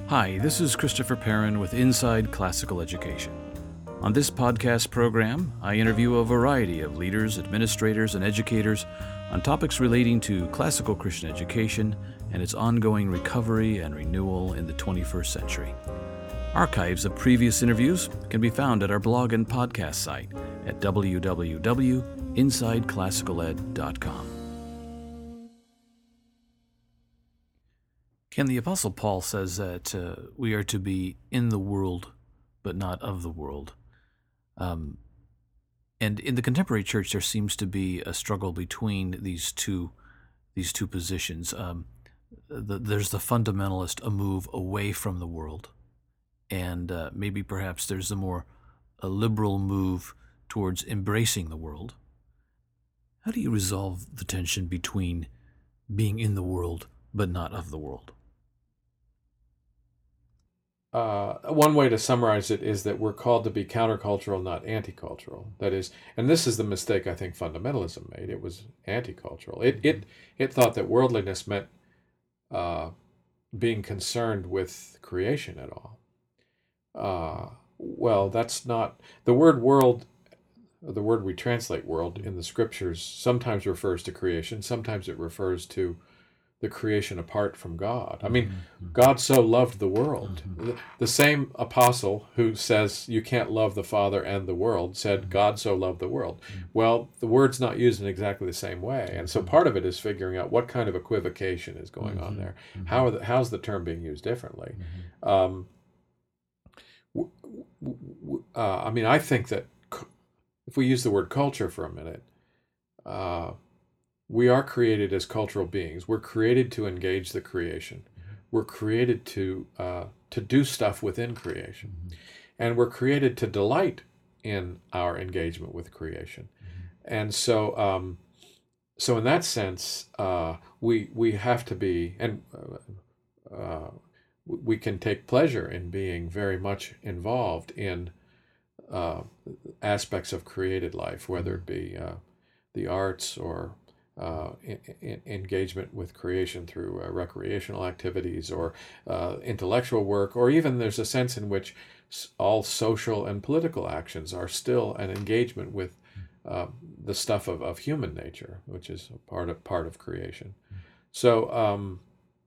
Hi, this is Christopher Perrin with Inside Classical Education. On this podcast program, I interview a variety of leaders, administrators, and educators on topics relating to classical Christian education and its ongoing recovery and renewal in the 21st century. Archives of previous interviews can be found at our blog and podcast site at www.insideclassicaled.com. Ken, the Apostle Paul says that we are to be in the world, but not of the world. And in the contemporary church, there seems to be a struggle between these two positions. There's the fundamentalist, a move away from the world, and maybe perhaps there's a liberal move towards embracing the world. How do you resolve the tension between being in the world but not of the world? One way to summarize it is that we're called to be countercultural, not anti-cultural. That is, and this is the mistake I think fundamentalism made. It was anti-cultural. It thought that worldliness meant being concerned with creation at all. Well, that's not the word world. The word we translate world in the scriptures sometimes refers to creation. Sometimes it refers to the creation apart from God. I mean, God so loved the world. The same apostle who says you can't love the Father and the world said God so loved the world. Well, the word's not used in exactly the same way. And so part of it is figuring out what kind of equivocation is going on there. How's the term being used differently? I mean, I think that if we use the word culture for a minute, we are created as cultural beings. We're created to engage the creation. We're created to do stuff within creation. And we're created to delight in our engagement with creation. And so in that sense, we have to be, and we can take pleasure in being very much involved in aspects of created life, whether it be the arts or engagement with creation through recreational activities or intellectual work, or even there's a sense in which all social and political actions are still an engagement with the stuff of human nature, which is part of creation. So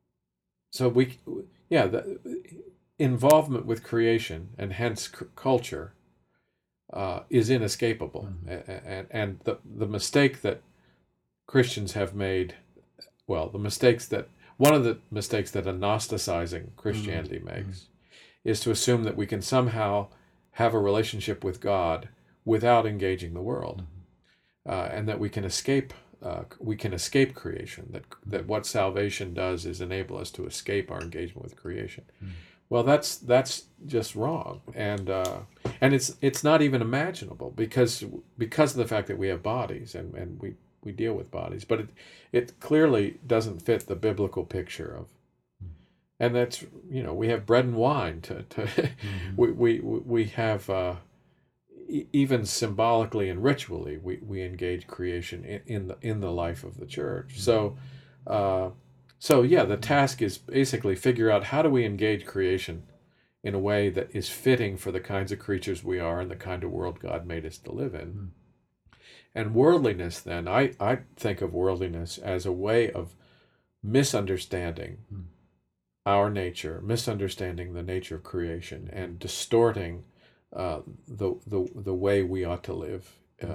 the involvement with creation and hence culture is inescapable, and the mistake that Christians have made, one of the mistakes that a Gnosticizing Christianity makes is to assume that we can somehow have a relationship with God without engaging the world, and that we can escape creation. That what salvation does is enable us to escape our engagement with creation. Well, that's just wrong, and it's not even imaginable because of the fact that we have bodies and we deal with bodies, but it clearly doesn't fit the biblical picture of, and that's, we have bread and wine to we have even symbolically and ritually we engage creation in the life of the church. So the task is basically figure out how do we engage creation in a way that is fitting for the kinds of creatures we are and the kind of world God made us to live in. And worldliness, then, I think of worldliness as a way of misunderstanding our nature, misunderstanding the nature of creation, and distorting the way we ought to live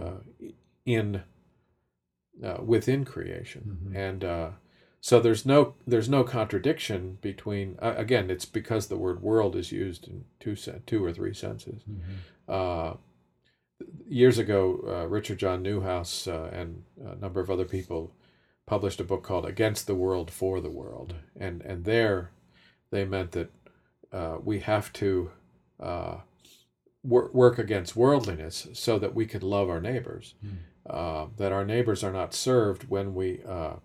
within creation. And so there's no contradiction between. Again, it's because the word world is used in two or three senses. Years ago, Richard John Newhouse and a number of other people published a book called Against the World, for the World. And there they meant that we have to work against worldliness so that we can love our neighbors. That our neighbors are not served when we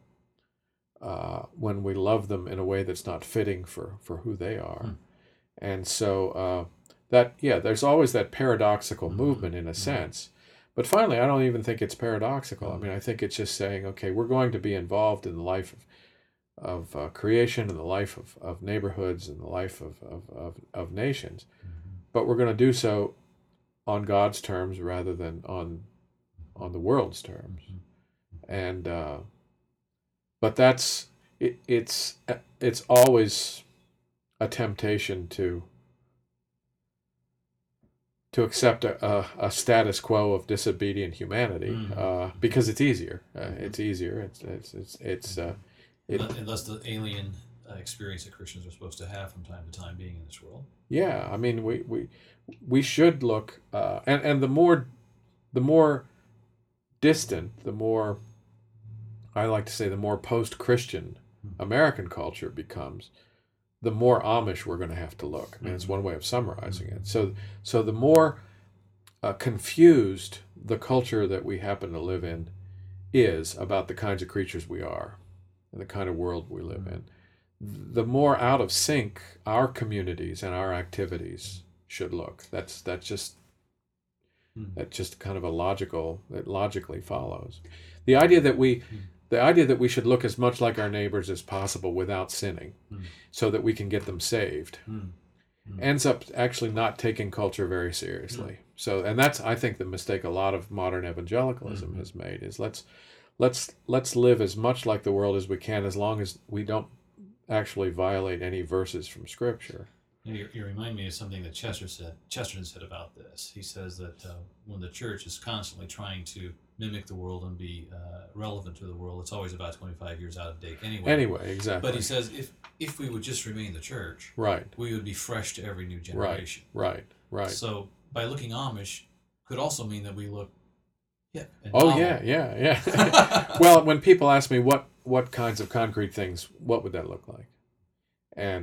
love them in a way that's not fitting for who they are. And so there's always that paradoxical movement in a sense. But finally, I don't even think it's paradoxical. I mean, I think it's just saying, okay, we're going to be involved in the life creation and the life of neighborhoods and the life of nations. But we're going to do so on God's terms rather than on the world's terms. And but that's it's always a temptation to accept a status quo of disobedient humanity because it's easier. It's easier. Unless the alien experience that Christians are supposed to have from time to time being in this world. Yeah, I mean, we should look, and the more distant, the more, I like to say, the more post-Christian American culture becomes, the more Amish we're going to have to look. I mean, it's one way of summarizing it. So the more confused the culture that we happen to live in is about the kinds of creatures we are and the kind of world we live in, the more out of sync our communities and our activities should look. That's just kind of it logically follows. The idea that we should look as much like our neighbors as possible without sinning, so that we can get them saved, ends up actually not taking culture very seriously. So, and that's, I think, the mistake a lot of modern evangelicalism has made, is let's live as much like the world as we can, as long as we don't actually violate any verses from Scripture. You remind me of something that Chesterton said about this. He says that when the church is constantly trying to mimic the world and be relevant to the world, it's always about 25 years out of date anyway. Anyway, exactly. But he says if we would just remain the church, right, we would be fresh to every new generation. Right. So by looking Amish could also mean that we look hip and novel. Oh, yeah. Well, when people ask me what kinds of concrete things, what would that look like? And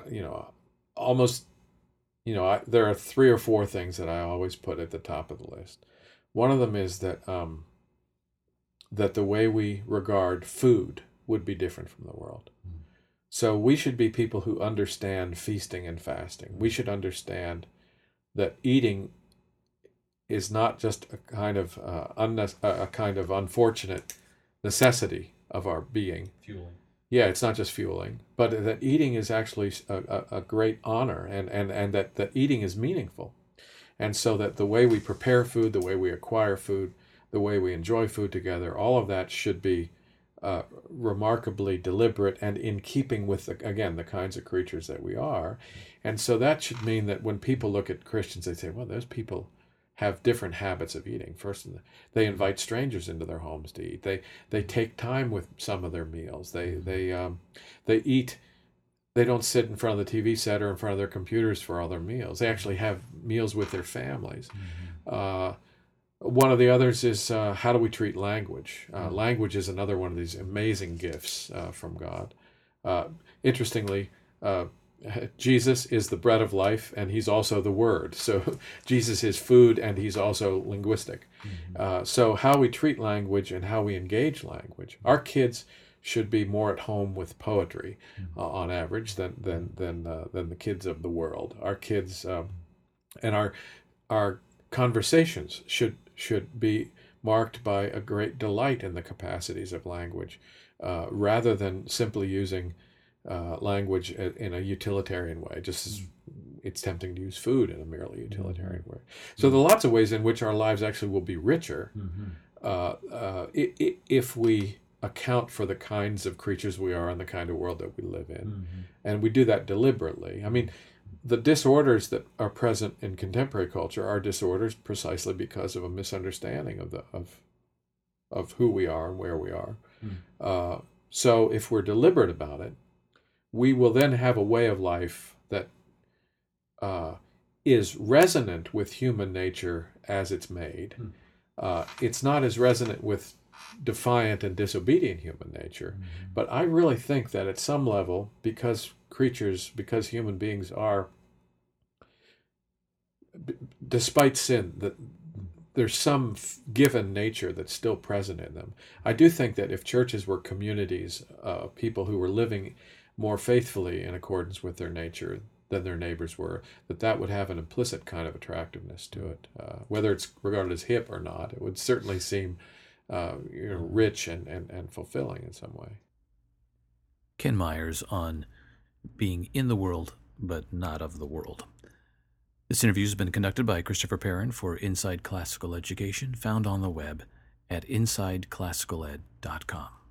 there are 3 or 4 things that I always put at the top of the list. One of them is that the way we regard food would be different from the world. So we should be people who understand feasting and fasting. We should understand that eating is not just a kind of unfortunate necessity of our being. Fueling. Yeah, it's not just fueling, but that eating is actually a great honor, and that eating is meaningful. And so that the way we prepare food, the way we acquire food, the way we enjoy food together, all of that should be remarkably deliberate and in keeping with, the kinds of creatures that we are. And so that should mean that when people look at Christians, they say, well, those people have different habits of eating. First, they invite strangers into their homes to eat. They take time with some of their meals. They eat. They don't sit in front of the TV set or in front of their computers for all their meals. They actually have meals with their families. One of the others is how do we treat language? Language is another one of these amazing gifts from God. Interestingly, Jesus is the bread of life, and he's also the Word. So Jesus is food, and he's also linguistic. So how we treat language and how we engage language. Our kids should be more at home with poetry on average than the kids of the world. Our kids and our conversations should be marked by a great delight in the capacities of language, rather than simply using language in a utilitarian way, just as it's tempting to use food in a merely utilitarian way. So there are lots of ways in which our lives actually will be richer if we account for the kinds of creatures we are and the kind of world that we live in. And we do that deliberately. I mean, the disorders that are present in contemporary culture are disorders precisely because of a misunderstanding of who we are and where we are. So if we're deliberate about it, we will then have a way of life that is resonant with human nature as it's made. It's not as resonant with defiant and disobedient human nature, but I really think that at some level, because human beings are, despite sin, that there's some given nature that's still present in them. I do think that if churches were communities of people who were living more faithfully in accordance with their nature than their neighbors were, that would have an implicit kind of attractiveness to it. Whether it's regarded as hip or not, it would certainly seem rich and fulfilling in some way. Ken Myers on being in the world but not of the world. This interview has been conducted by Christopher Perrin for Inside Classical Education, found on the web at insideclassicaled.com.